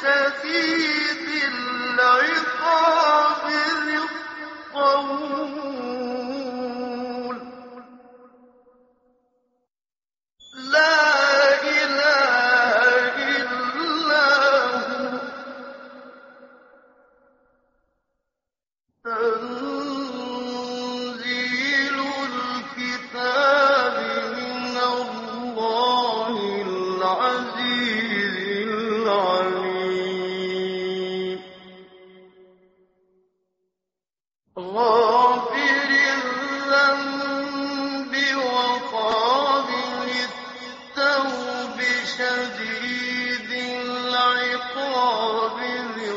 شَدِيدِ الْعِقَابِ ذِي الطَّوْلِ لَا إِلَٰهَ إِلَّا هُوَ تَنزِيلُ الْكِتَابِ مِنَ اللَّهِ الْعَزِيزِ الْعَلِيمِ غَافِرِ الذَّنبِ وَقَابِلِ التَّوْبِ شَدِيدِ الْعِقَابِ ذِي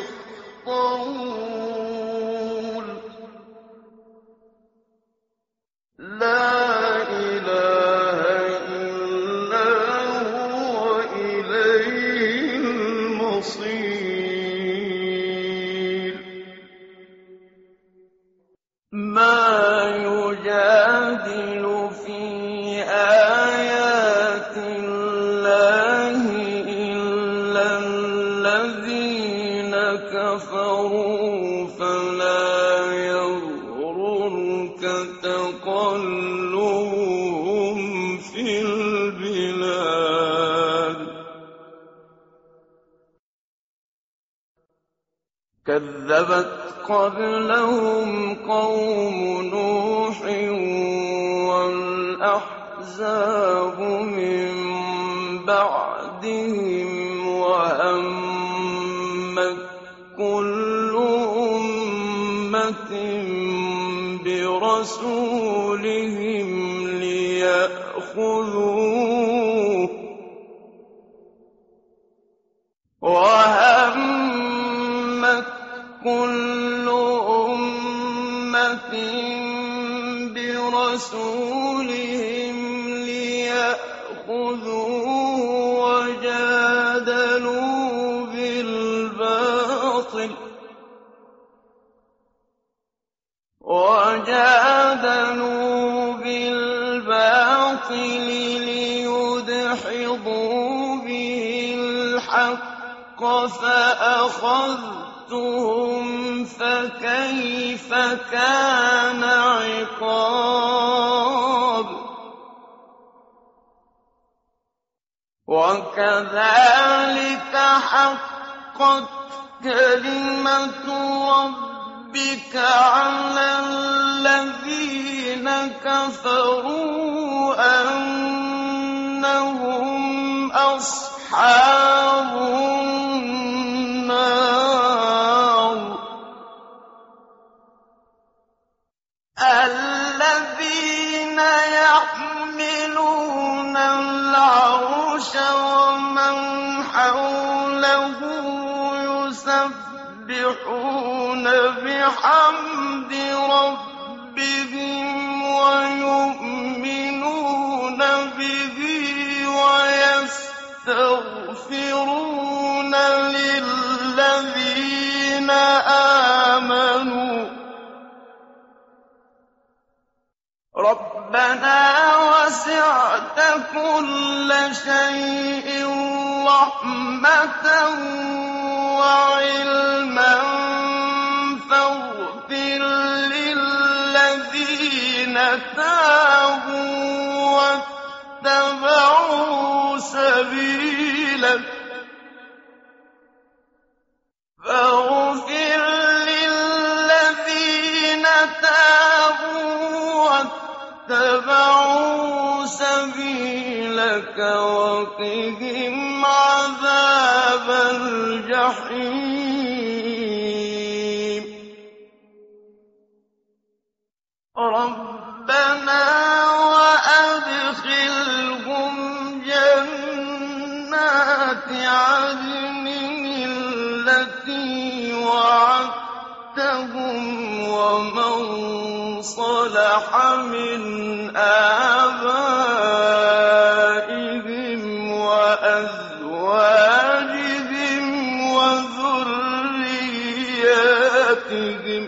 الطَّوْلِ لَا إِلَٰهَ إِلَّا هُوَ إِلَيْهِ الْمَصِيرُ مَا يُجَادِلُ فِي آيَاتِ اللَّهِ إِلَّا الَّذِينَ كَفَرُوا فَلَا يَغْرُرْكَ تَقَلُّبُهُمْ فِي الْبِلَادِ كَذَّبَتْ قَبْلَهُمْ قَوْمُ نُوحٍ وَالْأَحْزَابُ مِن بَعْدِهِمْ وَهَمَّتْ كُلُّ أُمَّةٍ بِرَسُولِهِمْ لِيَأْخُذُوهُ وَهَمَّتْ كُلُّ أُمَّةٍ بِرَسُولِهِمْ لِيَأْخُذُوهُ وَجَادَلُوا بِالْبَاطِلِ لِيُدْحِضُوا بِهِ الْحَقَّ فَأَخَذْتُهُمْ فَكَيْفَ كَانَ عِقَابِ وَكَذَٰلِكَ حَقَّتْ كَلِمَةُ رَبِّكَ عَلَى الَّذِينَ كَفَرُوا أَنَّهُمْ أَصْحَابُ النَّارِ الَّذِينَ يَحْمِلُونَ الْعَرْشَ وَمَنْ حَوْلَهُ يُسَبِّحُونَ بِحَمْدِ رَبِّهِمْ وَيُؤْمِنُونَ بِهِ وَيَسْتَغْفِرُونَ لِلَّذِينَ آمَنُوا رَبَّنَا وَسِعْتَ كُلَّ شَيْءٍ رَّحْمَةً وَعِلْمًا فَاغْفِرْ لِلَّذِينَ تَابُوا وَاتَّبَعُوا سَبِيلَكَ فَاغْفِرْ لِلَّذِينَ تَابُوا وَاتَّبَعُوا سَبِيلَكَ وَقِهِمْ عَذَابَ الْجَحِيمِ رَبَّنَا وَأَدْخِلْهُمْ جَنَّاتِ عَدْنٍ الَّتِي وَعَدتَّهُمْ وَمَن صَلَحَ مِنْ آبَائِهِمْ وَأَزْوَاجِهِمْ وَذُرِّيَّاتِهِمْ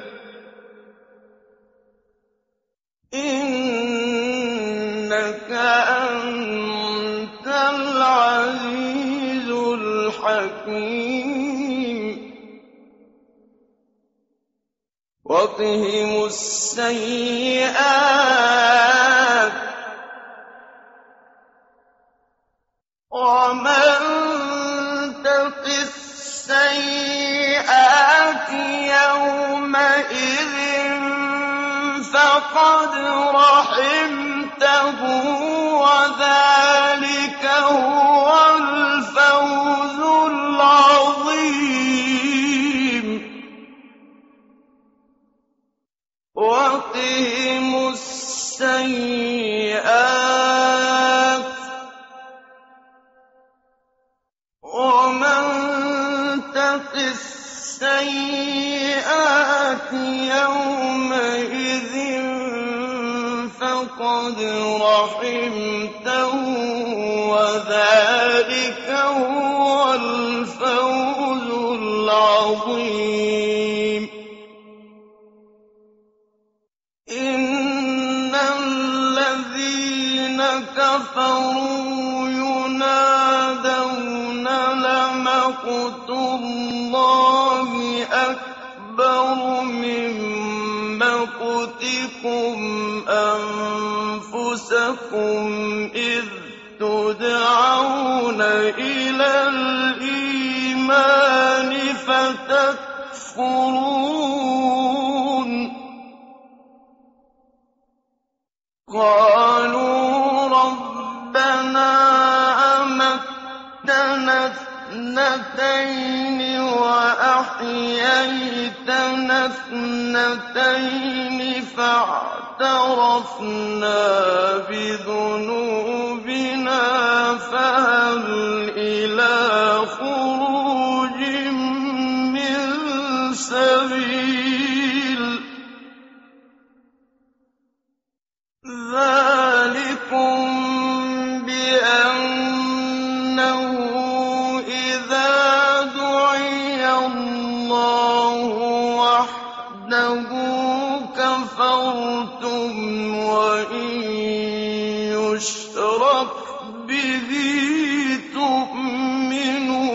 إِنَّكَ أَنتَ الْعَزِيزُ الْحَكِيمُ وقهم السيئات ومن تق السيئات يومئذ فقد رحمته وذلك هو الفوز العظيم وقهم السيئات ومن تق السيئات يومئذ فقد رحمته وذلك هو الفوز العظيم إن الذين كفروا ينادون لمقت الله أكبر من مقتكم أنفسكم إذ تدعون إلى الإيمان فتكفرون قالوا ربنا أمتنا اثنتين وأحييتنا اثنتين فاعترفنا بذنوبنا فهل إلى خروج من سبيل ذلكم بأنه إذا دعي الله وحده كفرتم وإن يشرك به تؤمنوا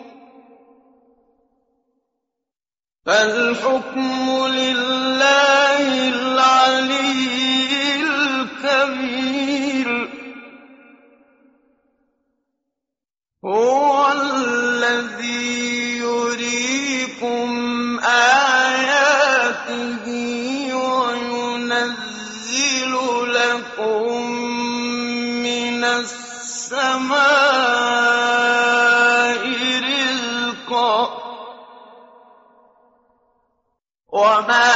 فالحكم لله العلي الكبير هو الذي يريكم آياته وينزل لكم من السماء رزقا وما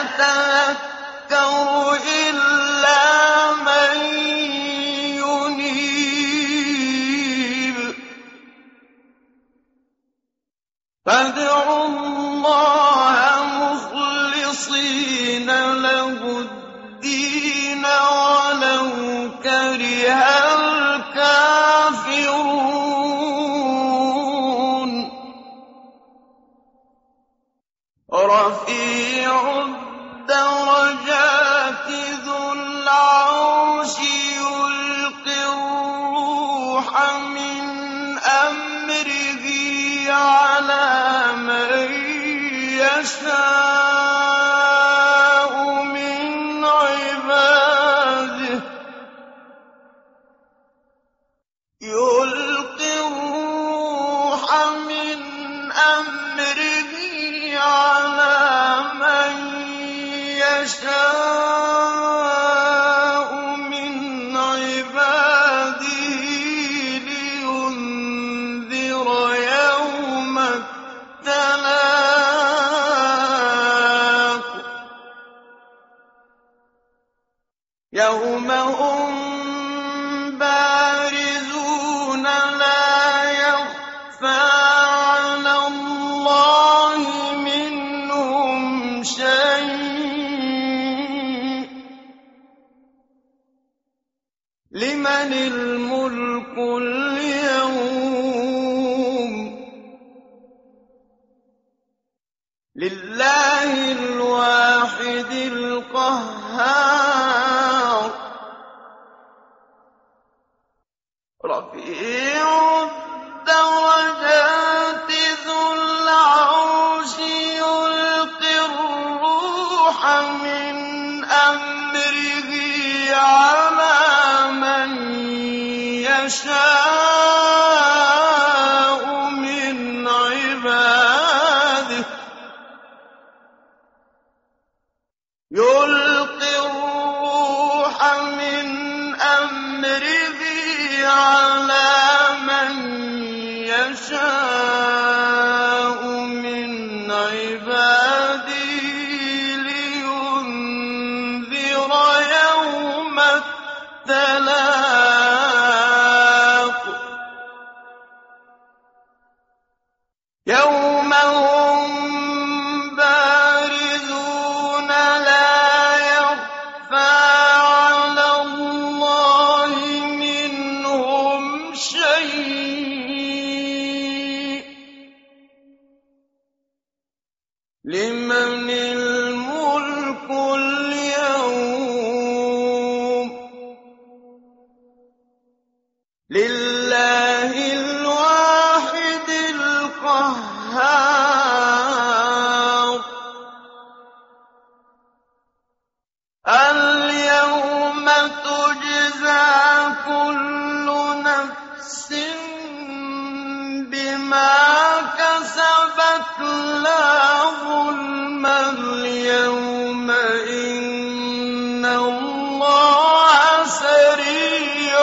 يتذكر إلا من ينيب فادعوا الله مخلصين له الدين ولو كره الكافرون رفيع الدرجات ذو العرش يلقي الروح من أمره على من يشاء من عباده يلقي الروح من أمره على من يشاء من عباده لينذر يوم التلاق يوم هم بارزون لا يخفى على الله منهم شيء لمن الملك اليوم لله الواحد القهار رفيع الدرجات ذو العرش يلقي الروح الروح من أمره على من يشاء من عباده يلقي الروح من أمره على من يشاء من عباده لينذر يوم التلاق يوم هم بارزون لا يخفى على الله منهم شيء لمن الملك اليوم لله الواحد القهار اليوم تجزى كل نفس بما كسبت لا ظلم اليوم إن الله سريع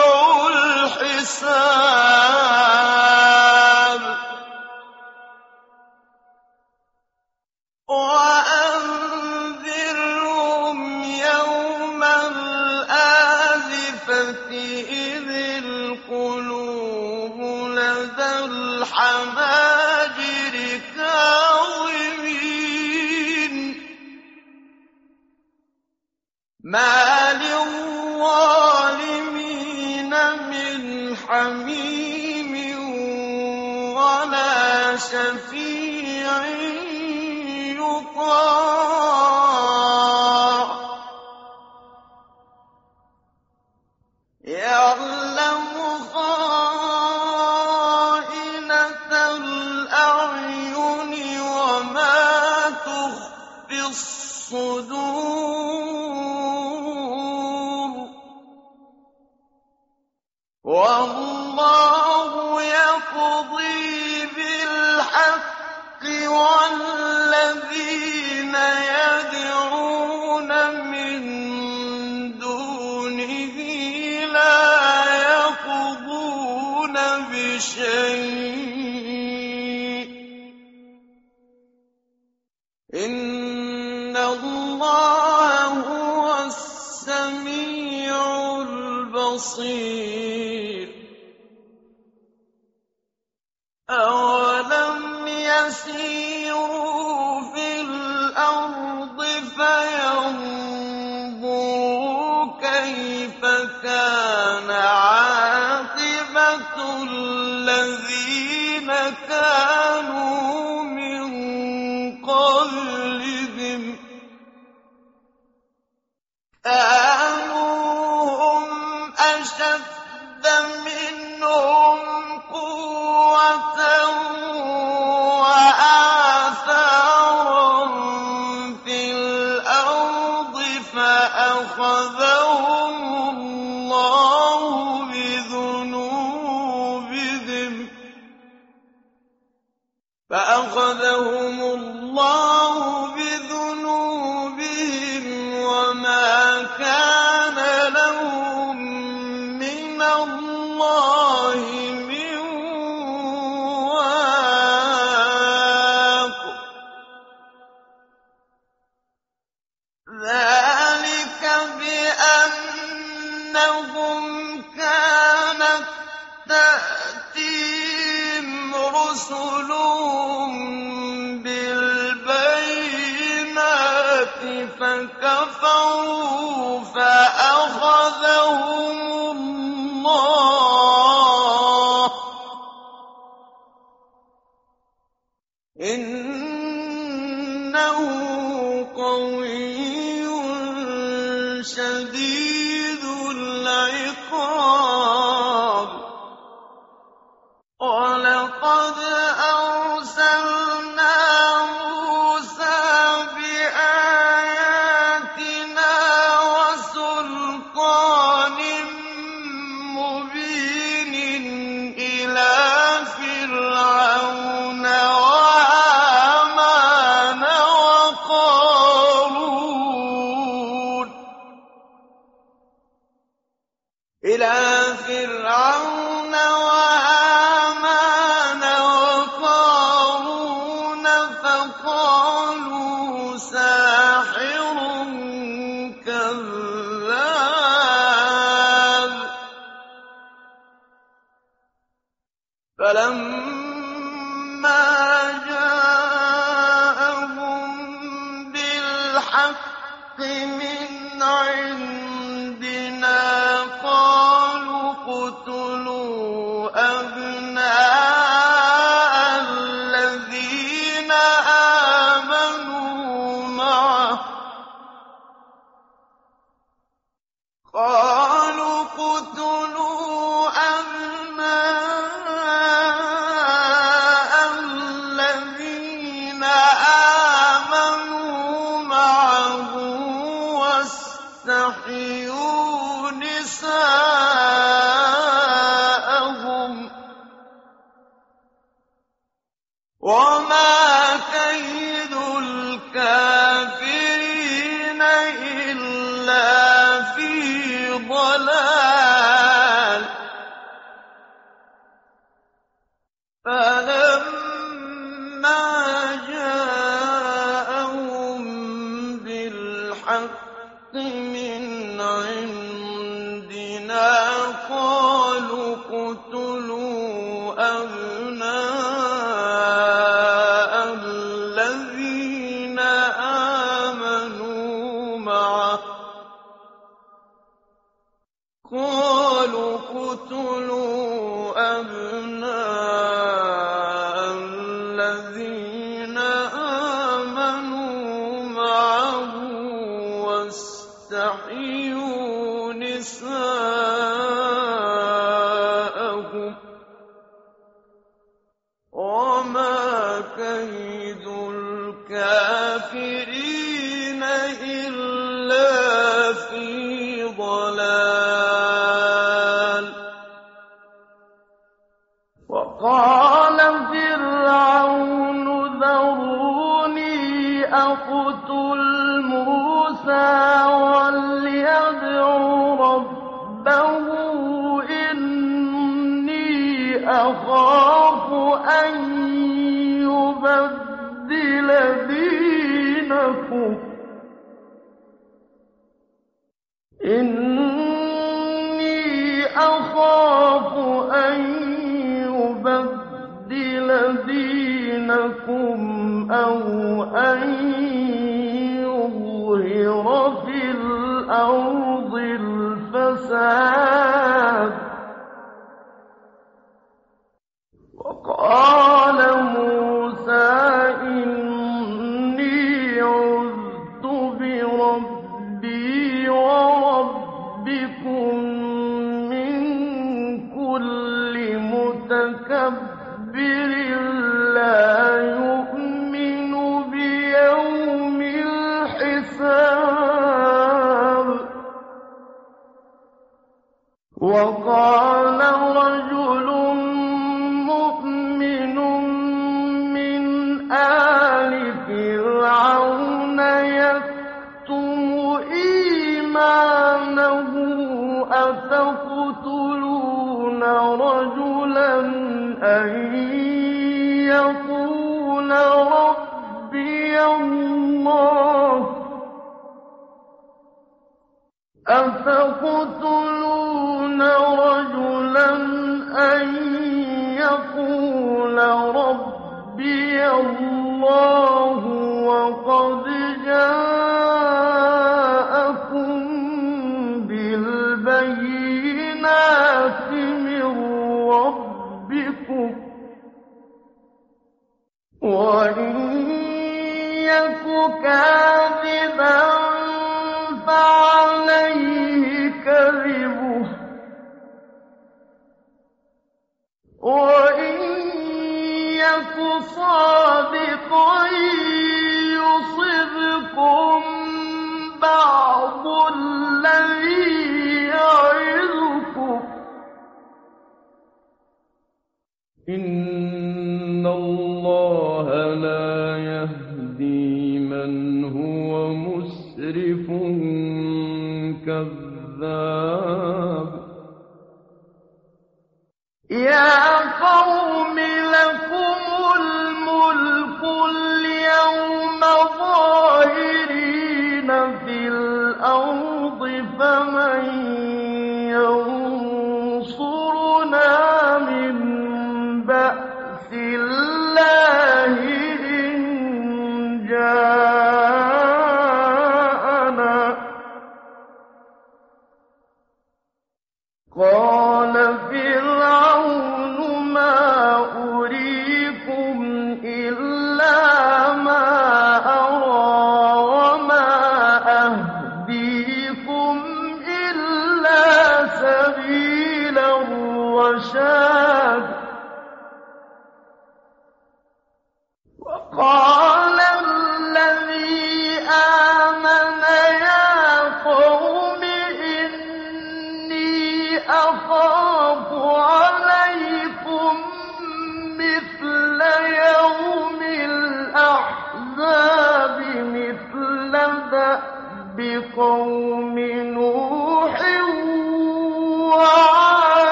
الحساب وأنذرهم يوم الآزفة إذ القلوب لدى الحناجر كاظمين ما للظالمين من حميم ولا شفيع يطاع يعلم خائنة الأعين وما تخفي الصدور والله يقضي بالحق والذين يدعون من دونه لا يقضون بشيء إن الله هو السميع البصير أولم يسيروا في الأرض فينظروا كيف كان عاقبة الذين كانوا من قبلهم كانوا هم أشد منهم قوة وآثارا في الأرض فأخذهم الله بذنوبهم وما كان لهم من الله من واق ذلك بأنهم كانت تأتيهم رسلهم بالبينات فكفروا فأخذهم الله إنه قوي شديد العقاب ولقد أرسلنا موسى بآياتنا من عندنا قالوا اقتلوا أبناء الذين آمنوا معه واستحيوا نساءهم وما كيد الكافرين إلا في ضلال فلما جاءهم بالحق من عندنا قالوا اقتلوا أبناء الذين آمنوا معه واستحيوا نساءهم وما كيد الكافرين إلا في ضلال وقال فرعون ذروني أقتل موسى وليدع ربه إني أخاف أن يبدل دينكم إني أخاف أن يبدل دينكم أو أن يظهر في الأرض الفساد وقال موسى إني عذت بربي وربكم من كل متكبر لا يؤمن بيوم الحساب وقال رجل مؤمن من آل فرعون يكتم إيمانه أتقتلون رجلا أن يقول ربي الله أتقتلون رجلا أن يقول ربي الله وقد جاءكم بالبينات من ربكم وإن يك كاذبا فعليه كذبه وإن يك صادقا يصبكم بعض الذي يعظكم إن الله لا يهدي من هو مسرف كذاب يا قوم لكم الملك اليوم ظاهرين في الأرض فمن ينصرنا من بأس الله إن جاءنا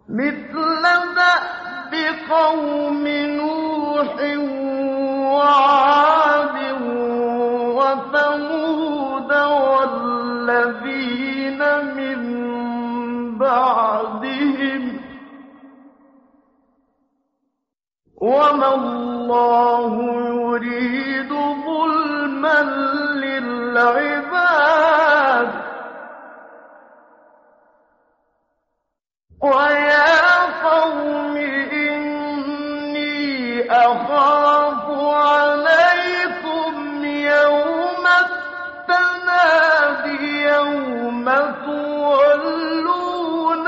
مثل دأب قوم نوح وعاد وثمود والذين من بعدهم وما الله يريد ظلما للعباد ويا قوم إني أخاف عليكم يوم التناد يوم تولون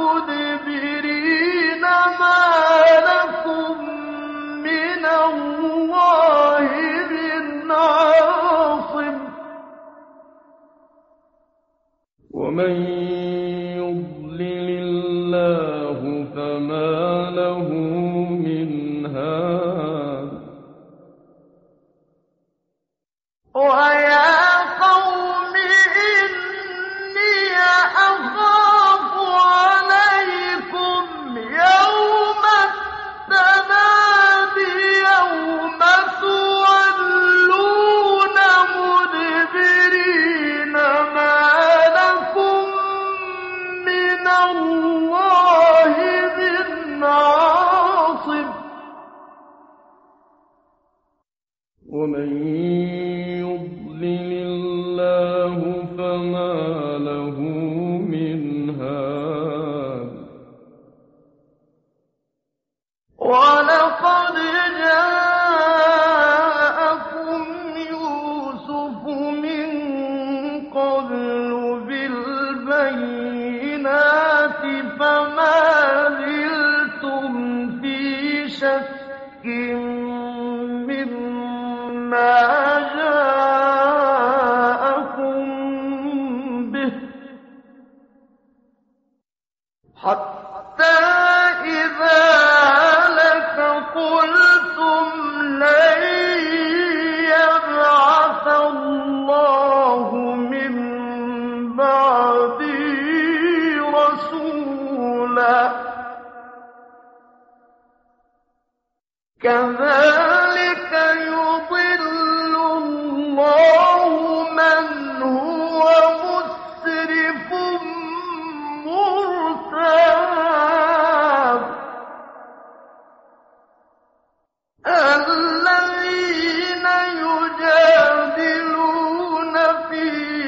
مدبرين ما لكم من الله من عاصم ومن يضلل الله فما له من هاد ويا قوم إني أخاف عليكم يوم التناد يوم تولون مدبرين ما لكم من الله من عاصم ومن يضلل الله فما له من هاد ولقد جاءكم يوسف من قبل بالبينات فما زلتم في شك مما جاءكم به حتى إذا هلك قلتم لن يبعث الله من بعده رسولا كذلك يضل الله من هو مسرف مرتاب الذين يجادلون في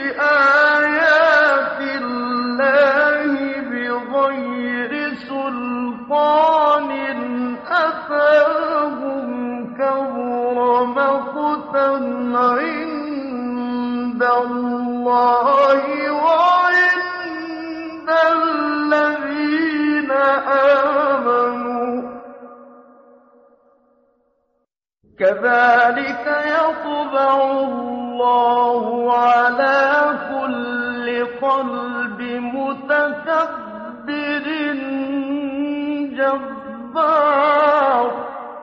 آيات الله بغير سلطان أتاهم كبر مقتا عند الله وعند الذين آمنوا كذلك يطبع الله على كل قلب متكبر جبار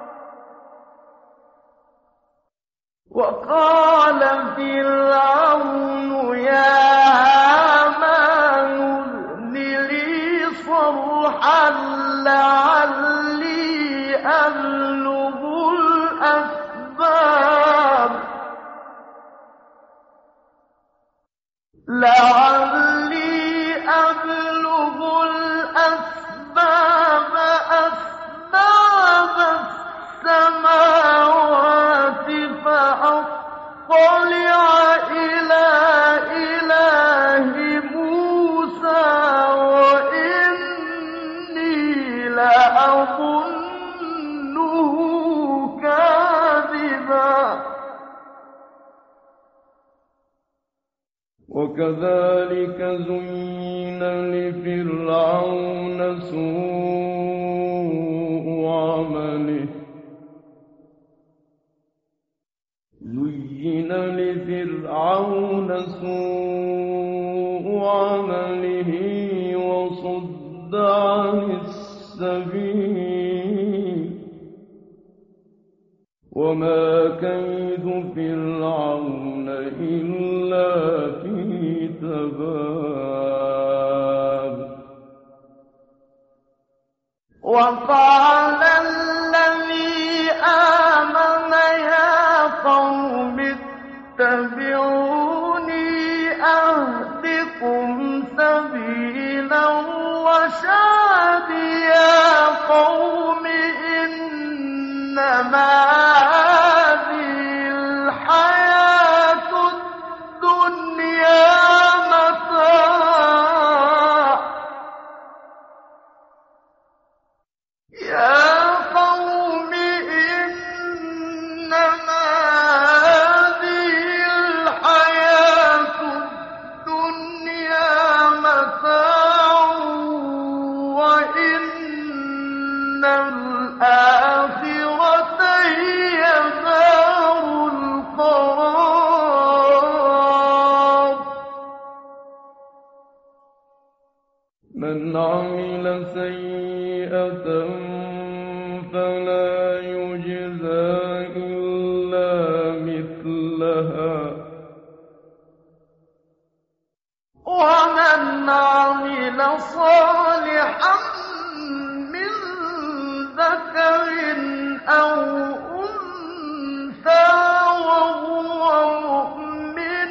وقال فرعون يا هامان ابن لي صرحا لعلي أبلغ الأسباب أسباب السماوات فأطلع إلى إله موسى وإني لأظنه كاذبا وكذلك زين لفرعون سوء عمله وصد عن السبيل وما كيد فرعون إلا في تباب وقال الذي آمن يا قوم اتبعوني أهدكم سبيل الرشاد يا قوم إنما هذه الحياة الدنيا متاع يا قوم إنما هذه الحياة الدنيا متاع وإن الآخرة هي دار القرار من عمل سيئة فلا يجزى إلا مثلها ومن عمل صالحا من ذكر أو أنثى وهو مؤمن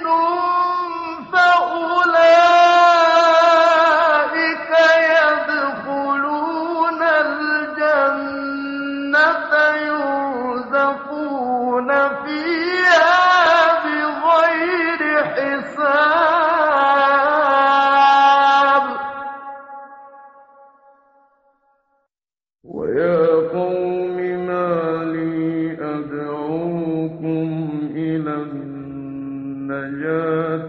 فأولئك يدخلون الجنة يرزقون فيها بغير حساب ويا قوم ما لي أدعوكم إلى النجاة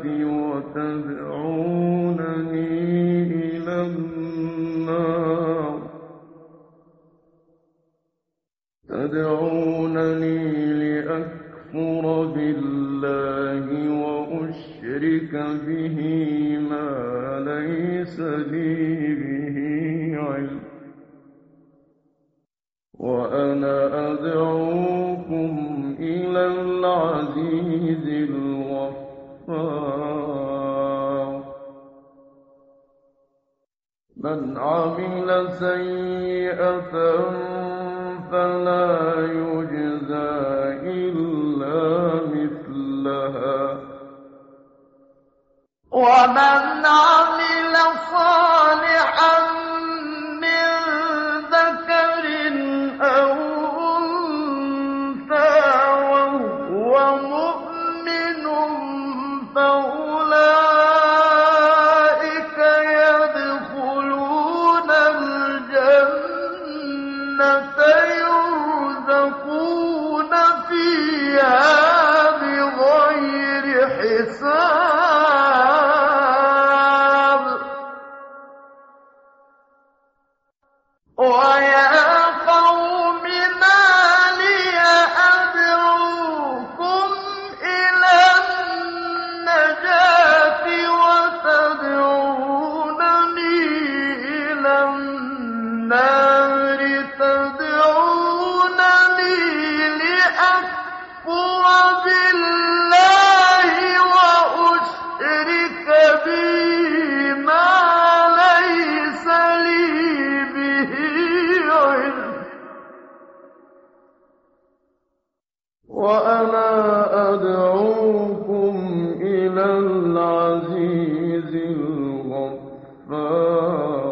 وتدعونني إلى النار تدعونني لأكفر بالله وأشرك به ما ليس لي به علم وأنا أدعوكم إلى العزيز الغفار من عمل سيئة فلا يجزى إلا مثلها ومن عمل صالحا من ذكر أو أنثى وهو مؤمن فأولئك يدخلون الجنة يرزقون فيها بغير حساب ويا قوم ما لي أدعوكم إلى النجاة وتدعونني إلى النار تدعونني لأكفر بالله وأشرك به ما ليس لي به علم وأنا أدعوكم إلى العزيز الغفار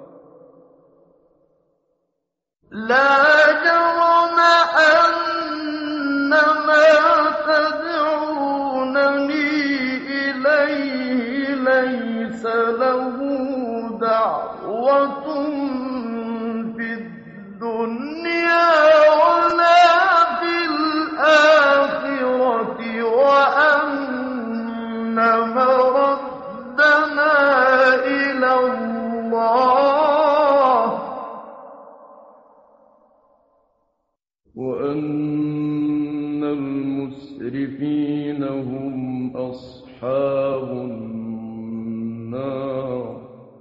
لا جرم أن ما تدعونني إليه ليس له دعوة في الدنيا ولا في الآخرة وأن مردنا إلى الله وأن المسرفين هم أصحاب النار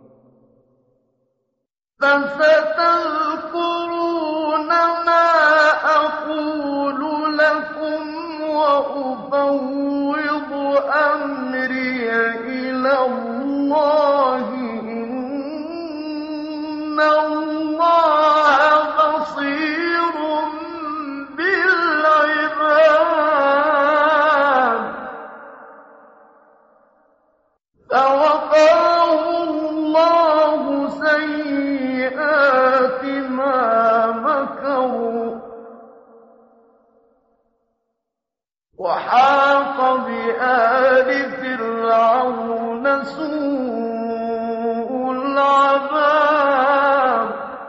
فستذكرون ما أقول لكم وأفوض أمري إلى الله إن الله وحاق بآل فرعون سوء العذاب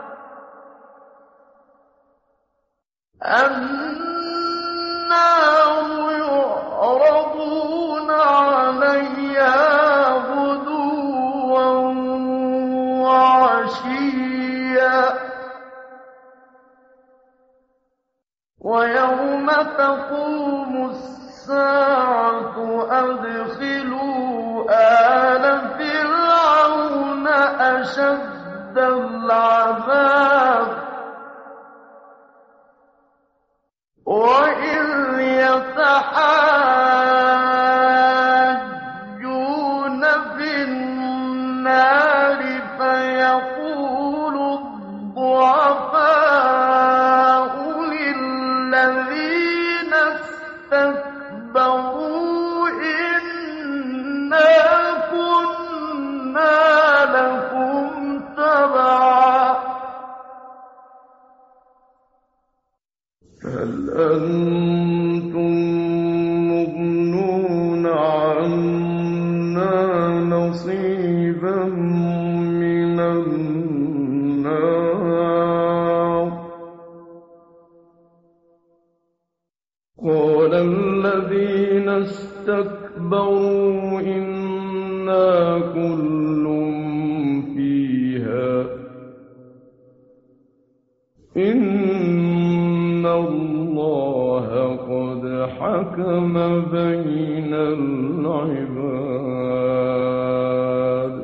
النار يعرضون عليها غدوا وعشيا ويوم تقوم الساعة أدخلوا آل فرعون أشد العذاب وإذ يتحاجون في النار فيقول الضعفاء للذين استكبروا إنا كنا لكم تبعا هل أنتم مغنون عنا نصيبا من النار قال الذين استكبروا إنا كل فيها إن الله قد حكم بين العباد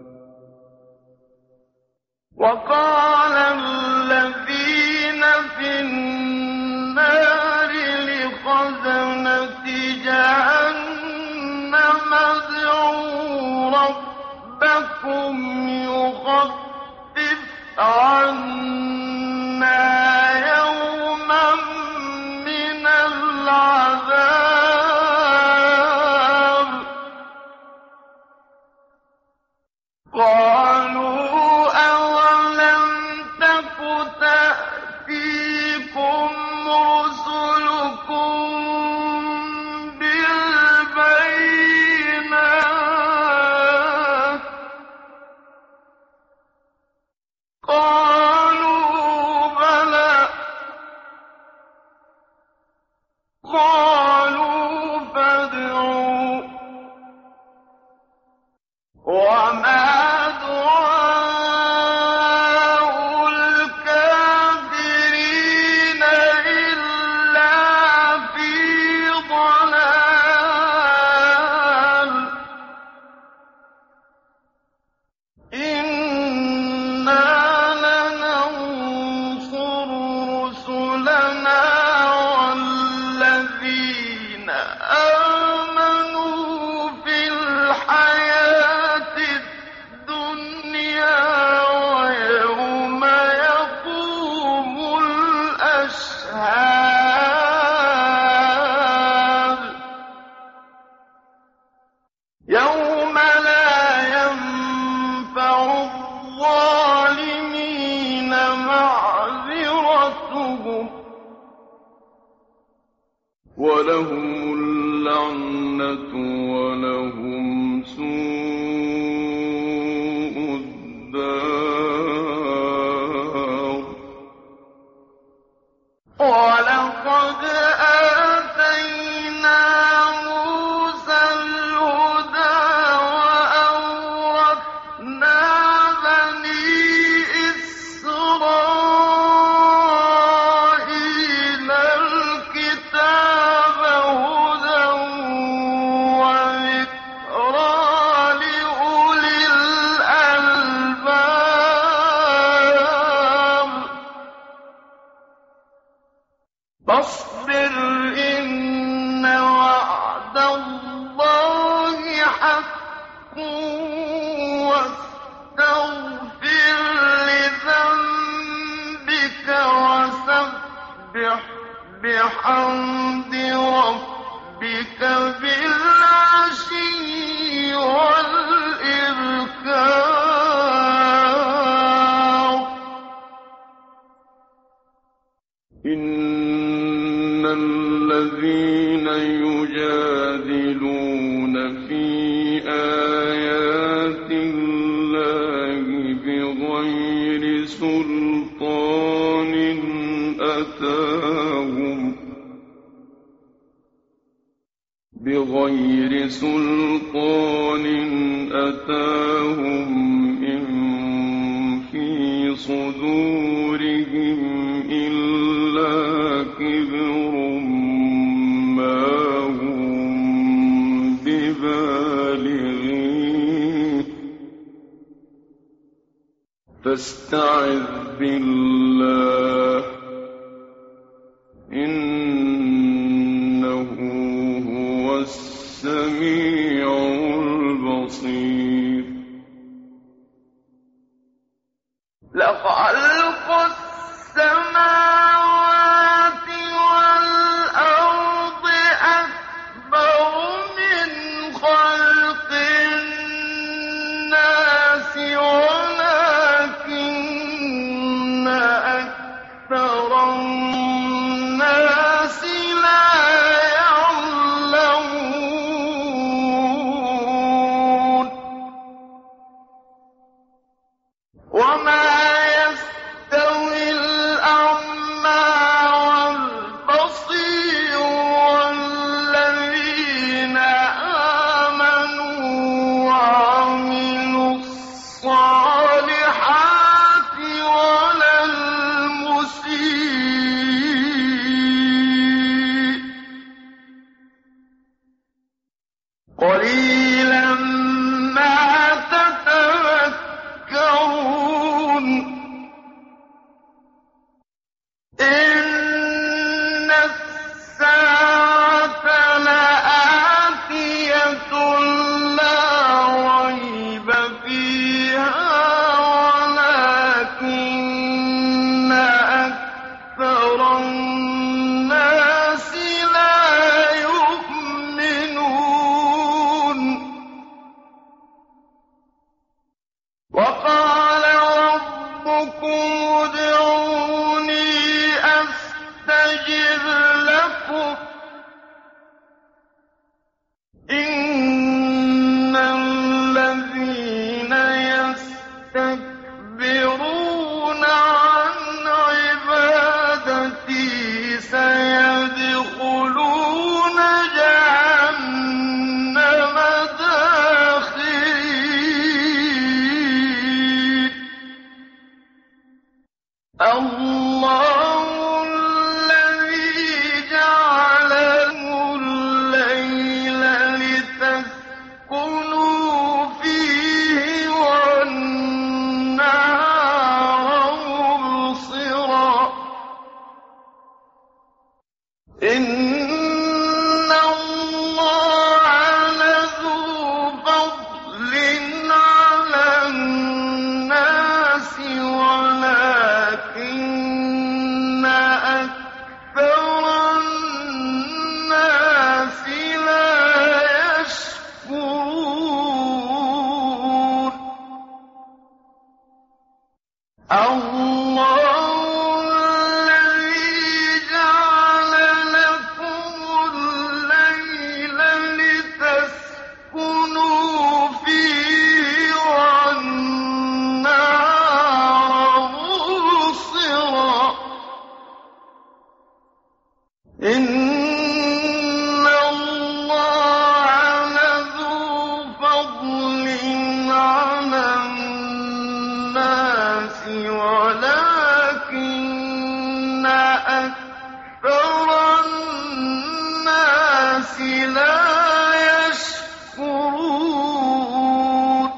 وقال الذين في النار لخزنة جهنم ادعوا ربكم يخفف عنا يوما من العذاب قالوا أولم تك تأتيكم رسلكم بالبينات قالوا بلى قالوا فادعوا وما دعاء الكافرين إلا في ضلال إنا لننصر رسلنا والذين آمنوا في الحياة الدنيا ويوم يقوم الأشهاد يوم لا ينفع الظالمين معذرتهم ولهم اللعنة ولهم سوء الدار ولقد آتينا موسى الهدى وأورثنا بني إسرائيل الكتاب هدى وذكرى لأولي الألباب فاصبر إن وعد الله حق واستغفر لذنبك وسبح بحمد ربك بالعشي والإبكار إن الذين يجادلون في آيات الله بغير سلطان أتاهم إن في صدورهم إلا كبر ما هم ببالغيه فاستعذ بالله إنه هو السميع البصير لخلق السماوات والأرض أكبر من خلق الناس ولكن أكثر الناس لا يعلمون وما يستوي الأعمى والبصير والذين آمنوا وعملوا الصالحات ولا المسيء قليلا ما تتذكرون إن الساعة لآتية لا ريب فيها ولكن أكثر الناس لا يؤمنون وقال ربكم ادعوني أستجب لكم إن الذين يستكبرون عن عبادتي سيدخلون جهنم داخرين الله الذي جعل لكم الليل لتسكنوا فيه والنهار مبصرا إن الله لذو فضل على الناس ولكن أكثر الناس لا يشكرون الله الذي جعل لكم الليل لتسكنوا فيه والنهار مبصرا إن الله لذو فضل على الناس ولكن أكثر الناس لا يشكرون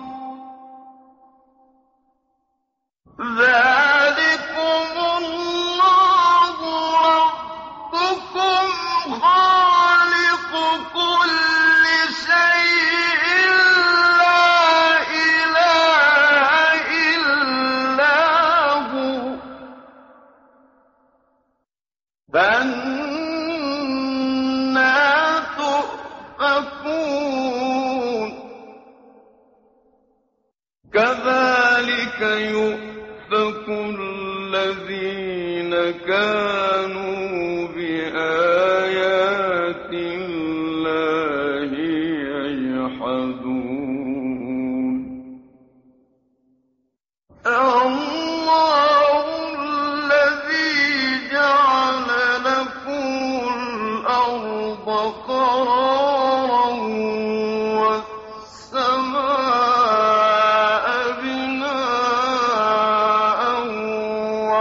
ذلكم الله ربكم خالق كل شيء لا إله إلا هو فأنى تؤفكون كذلك يؤفك الذين كانوا بآيات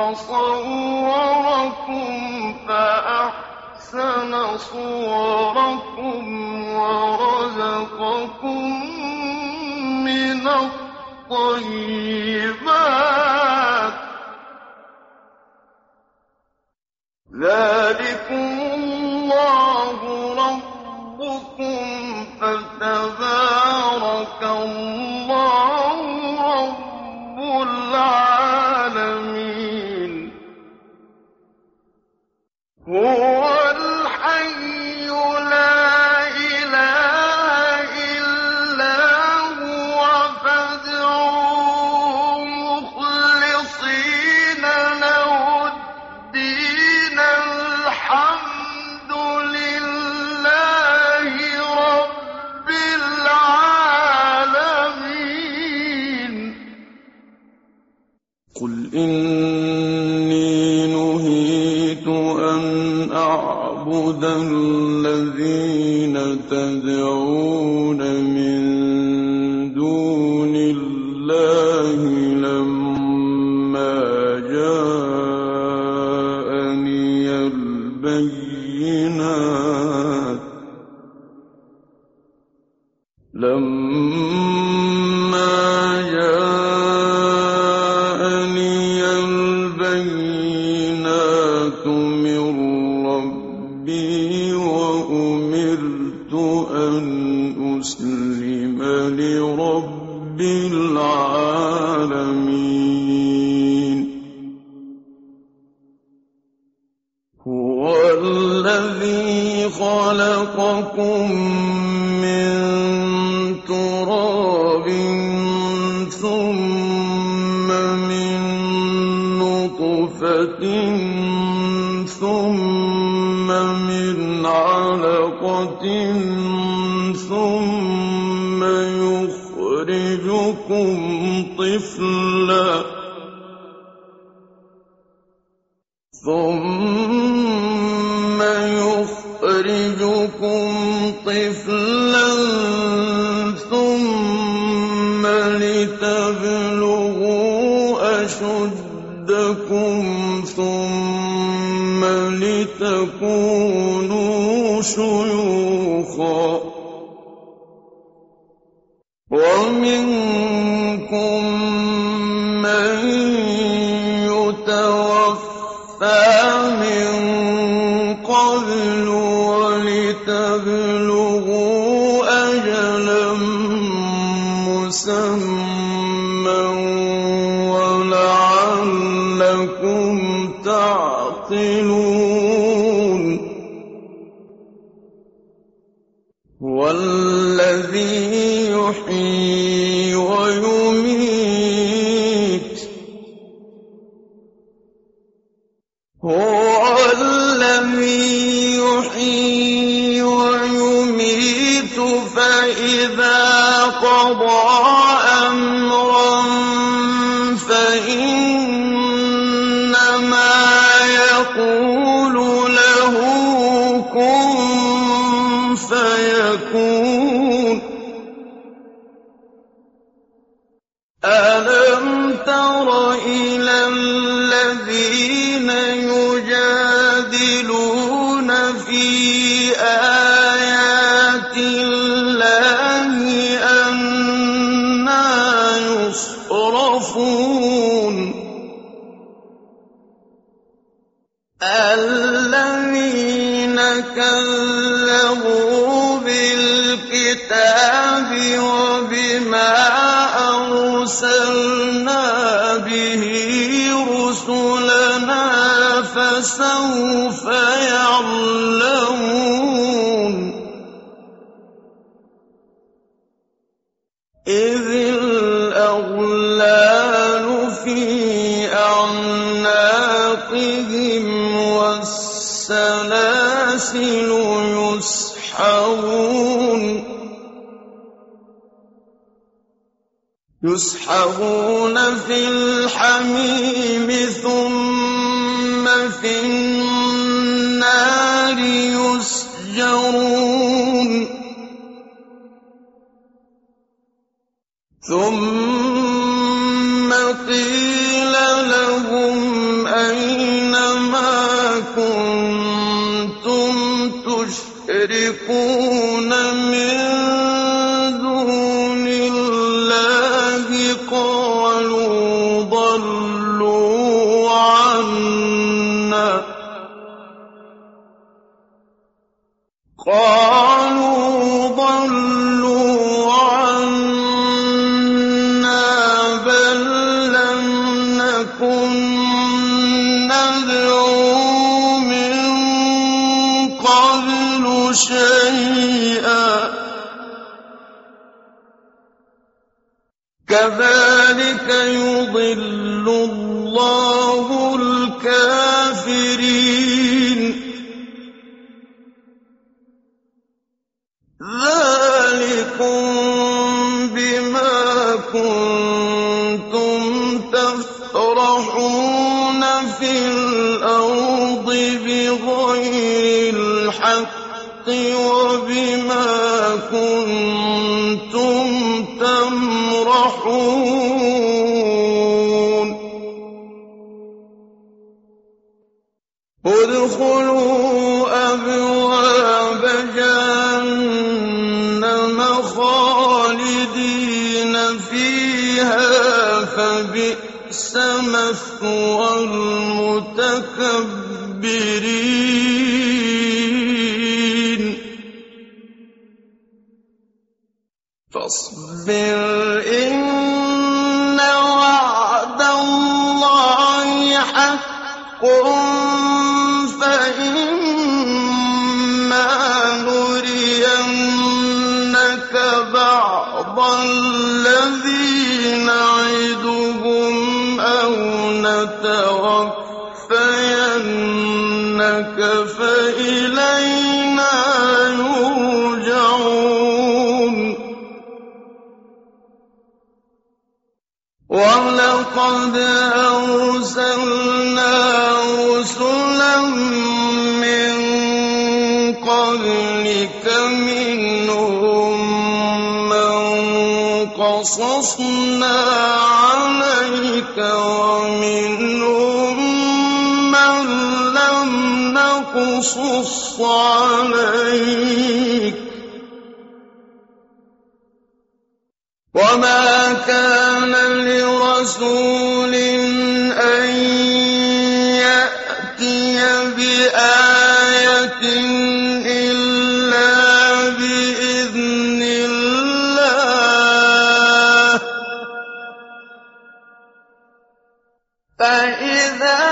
فصوركم فأحسن صوركم ورزقكم من الطيبات ذلكم الله ربكم فتبارك الله رب العالمين هو الحي لا إله إلا هو فادعوه مخلصين له الدين الحمد لله رب العالمين قل إني نهيت أن أعبد الذين تدعون من دون الله لما جاءني البينات من ربي وأمرت أن أسلم لرب العالمين هو الذي خلقكم من تراب ثم من نطفة ثم من علقة ثم يخرجكم طفلا ثم لتبلغوا أشدكم ثم لتكونوا شيوخا ومنكم من يتوفى من قبل ولتبلغوا أجلا مسمى ولعلكم تعقلون والذي يحيي ويميت هو الذي يحيي ويميت فإذا قضى أمرا فإنما يقول له كن فيكون ألم تر إلى الذين يجادلون في آيات الله أنى يصرفون الذين كذبوا بالكتاب وبما أرسلنا به رسلنا فسوف يعلمون إذ الأغلال في أعناقهم والسلاسل يسحبون في الحميم ثم في النار يسجرون ثم قيل لهم يشركون من دون الله قالوا ضلوا عنا بل لم نكن ندعو من قبل شيئا كذلك يضل الله الكافرين ذلكم بما كنتم تفرحون في الأرض بغير الحق وبما كنتم تمرحون ادخلوا أبواب جهنم خالدين فيها فبئس مثوى المتكبرين فاصبر إن وعد الله حق فإما نرينك بعض الذي نعدهم أو نتوفينك فإلينا يرجعون ولقد أرسلنا رسلا من قبلك منهم من قصصنا عليك ومنهم من لم نقصص عليك وما كان لرسول أن يأتي بآية إلا بإذن الله فإذا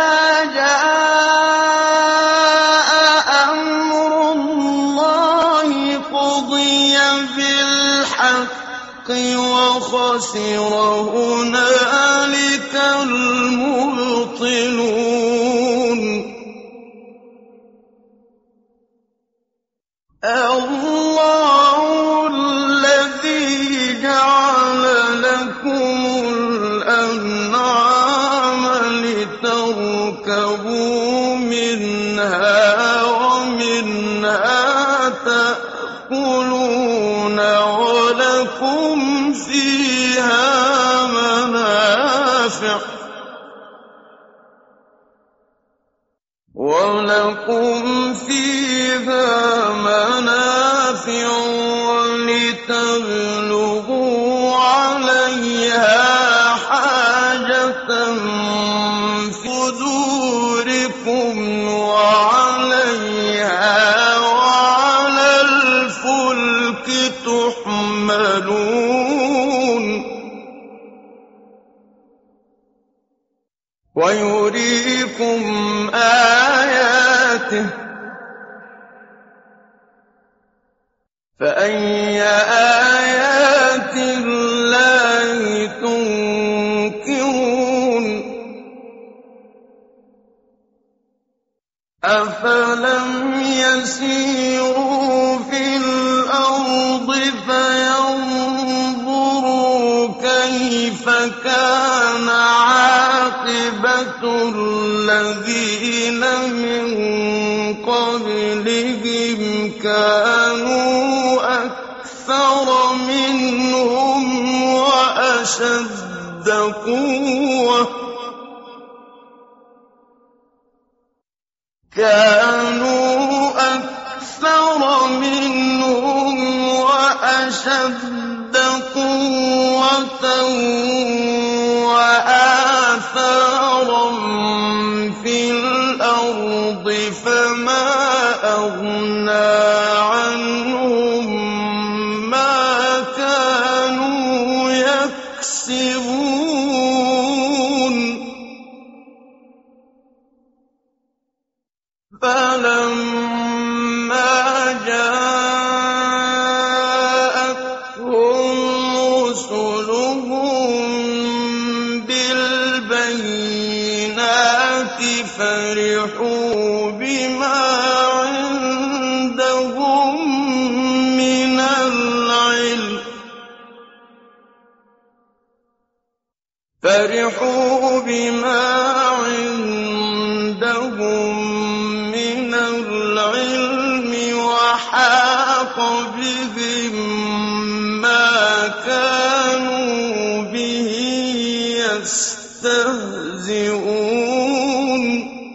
جاء أمر الله قضي بالحق وخسر هنالك المبطلون الله الذي جعل لكم الأنعام لتركبوا منها ومنها تأكلون ولكم فيها منافع ولتبلغوا عليها حاجة في صدوركم وعليها وعلى الفلك تحملون ويريكم آياته فأي آيات الله تنكرون أفلم يسيروا في الأرض فينظروا كيف كان عاقبة الذين من قبلهم كانوا أكثر منهم وأشد قوة كانوا أكثر أَشَدَّ قُوَّةً وَآثَارًا فِي الْأَرْضِ فَمَا أَغْنَىٰ عَنْهُم مَّا كَانُوا يَكْسِبُونَ فَلَمَّا جَاءَتْهُمْ رُسُلُهُم بِالْبَيِّنَاتِ فَرِحُوا بِمَا عِندَهُم مِّنَ الْعِلْمِ وَحَاقَ بِهِم مَّا كَانُوا بِهِ يَسْتَهْزِئُونَ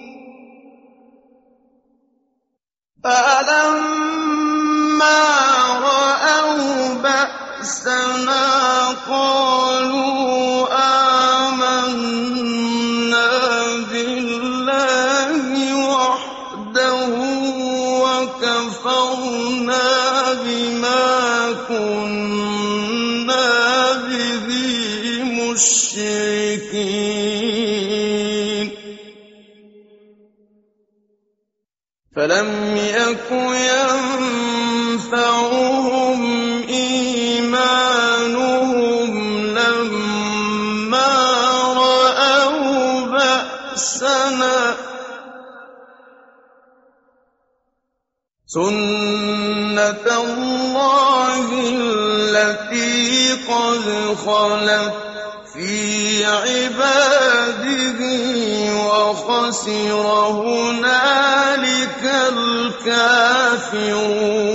فَلَمَّا رَأَوْا بَأْسَنَا قَالُوا آمَنَّا بِاللَّهِ وَحْدَهُ وَكَفَرْنَا بِمَا كُنَّا بِهِ مُشْرِكِينَ فَلَمْ يَكُ يَنفَعُهُمْ إِيمَانُهُمْ لَمَّا رَأَوْا بَأْسَنَا ۖ سُنَّتَ اللَّهِ الَّتِي قَدْ خَلَتْ فِي عِبَادِهِ وَخَسِرَ هُنَالِكَ الْكَافِرُونَ